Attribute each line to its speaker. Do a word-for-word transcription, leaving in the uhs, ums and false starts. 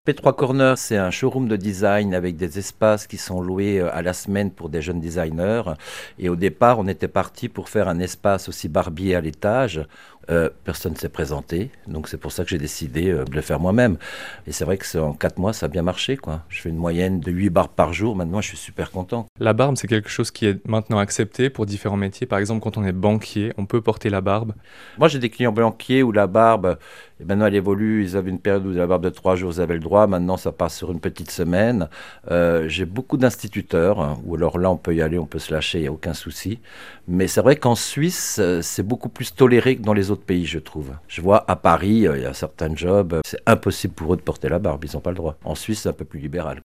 Speaker 1: P trois Corner, c'est un showroom de design avec des espaces qui sont loués euh, à la semaine pour des jeunes designers. Et au départ, on était parti pour faire un espace aussi barbier à l'étage. Euh, personne ne s'est présenté, donc c'est pour ça que j'ai décidé euh, de le faire moi-même. Et c'est vrai que c'est- en quatre mois, ça a bien marché, quoi. Je fais une moyenne de huit barbes par jour. Maintenant, je suis super content.
Speaker 2: La barbe, c'est quelque chose qui est maintenant accepté pour différents métiers. Par exemple, quand on est banquier, on peut porter la barbe.
Speaker 1: Moi, j'ai des clients banquiers où la barbe, et maintenant, elle évolue. Ils avaient une période où la barbe de trois jours, ils avaient le droit. Maintenant, ça passe sur une petite semaine. Euh, j'ai beaucoup d'instituteurs, hein, où alors là, on peut y aller, on peut se lâcher, il n'y a aucun souci. Mais c'est vrai qu'en Suisse, euh, c'est beaucoup plus toléré que dans les autres pays, je trouve. Je vois à Paris, euh, il y a certains jobs, euh, c'est impossible pour eux de porter la barbe. Ils n'ont pas le droit. En Suisse, c'est un peu plus libéral.